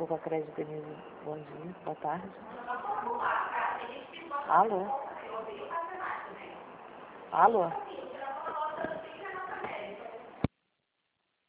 Desculpa, Crédito Denise. Bom dia, boa tarde. Alô? Alô?